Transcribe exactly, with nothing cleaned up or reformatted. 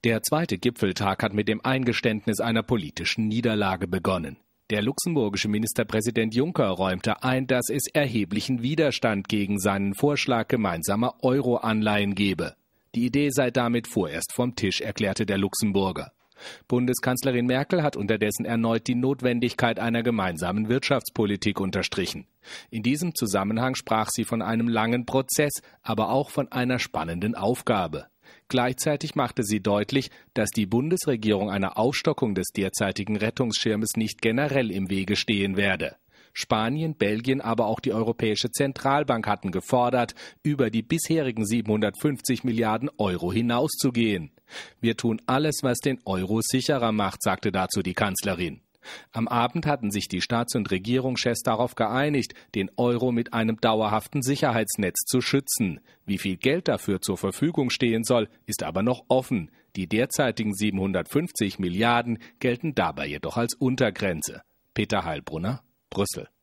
Der zweite Gipfeltag hat mit dem Eingeständnis einer politischen Niederlage begonnen. Der luxemburgische Ministerpräsident Juncker räumte ein, dass es erheblichen Widerstand gegen seinen Vorschlag gemeinsamer Euro-Anleihen gebe. Die Idee sei damit vorerst vom Tisch, erklärte der Luxemburger. Bundeskanzlerin Merkel hat unterdessen erneut die Notwendigkeit einer gemeinsamen Wirtschaftspolitik unterstrichen. In diesem Zusammenhang sprach sie von einem langen Prozess, aber auch von einer spannenden Aufgabe. Gleichzeitig machte sie deutlich, dass die Bundesregierung einer Aufstockung des derzeitigen Rettungsschirmes nicht generell im Wege stehen werde. Spanien, Belgien, aber auch die Europäische Zentralbank hatten gefordert, über die bisherigen siebenhundertfünfzig Milliarden Euro hinauszugehen. Wir tun alles, was den Euro sicherer macht, sagte dazu die Kanzlerin. Am Abend hatten sich die Staats- und Regierungschefs darauf geeinigt, den Euro mit einem dauerhaften Sicherheitsnetz zu schützen. Wie viel Geld dafür zur Verfügung stehen soll, ist aber noch offen. Die derzeitigen siebenhundertfünfzig Milliarden gelten dabei jedoch als Untergrenze. Peter Heilbrunner, Brüssel.